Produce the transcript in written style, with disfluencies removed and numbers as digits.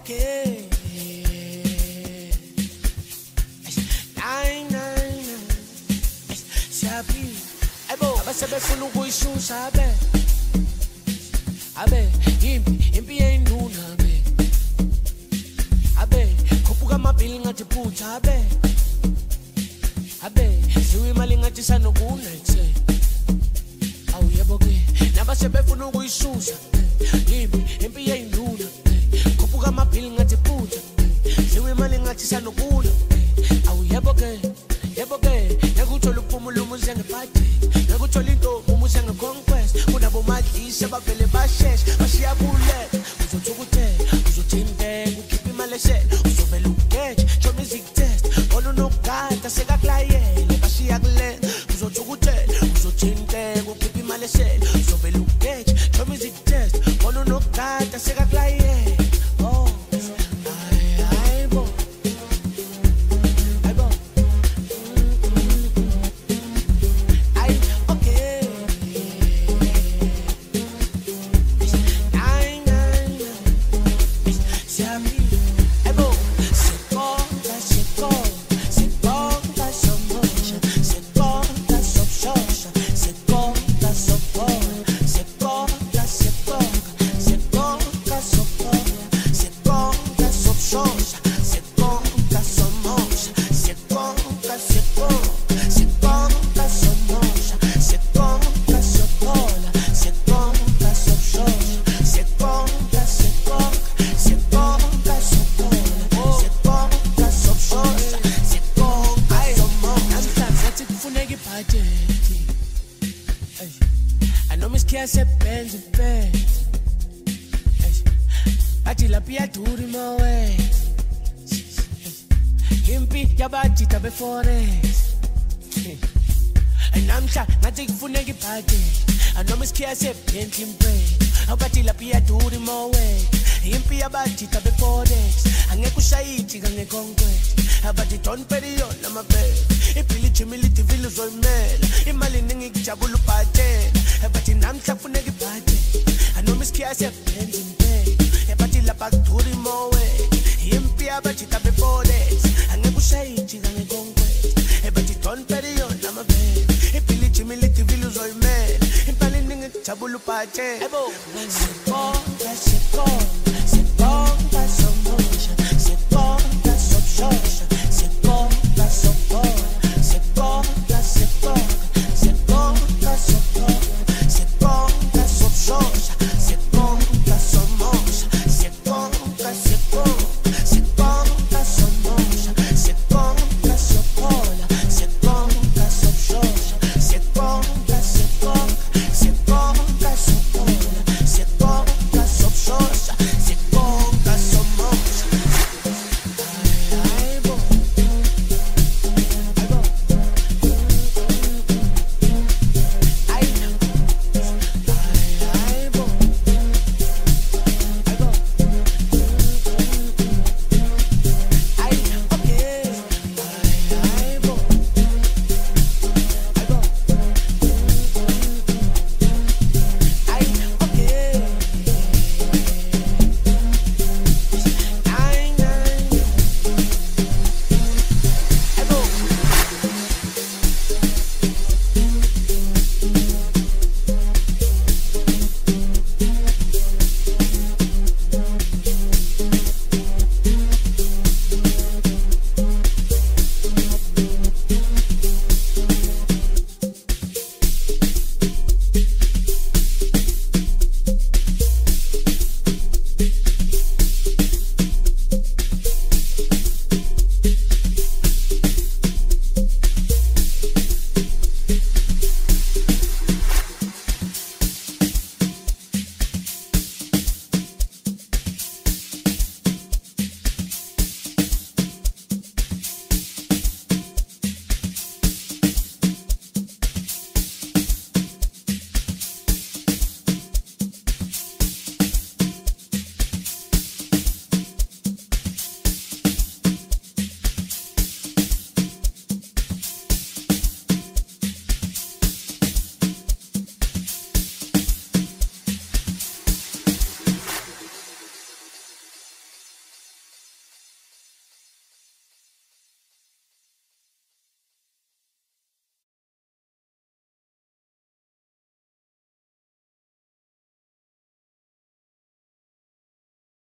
okay. Nine. Siyaphila. Ebo abasebefuna ukuyishusha abe impi yenduna abe khuphuka amabhili ngathi phutha abe siwe imali ngathi sanokuna ethe awu yebo ke nabasebefuna ukuyishusha impi yenduna khuphuka amabhili ngathi phutha siwe imali ngathi sanokuna awu yebo ke yakuthola uphumulo umuze ngephathi yakuthola into umuze ngeconquest kunabo madlisi abavele basheshe bashiya bullet uzothukuthe uzothinte ukhipha imali eshe uzovela ugeje show music test bona unokugada sekaklayele bashiya kule uzothukuthe uzothinte ukhipha imali eshe uzovela ugeje show music test bona unokugada sekaklayele oh aybo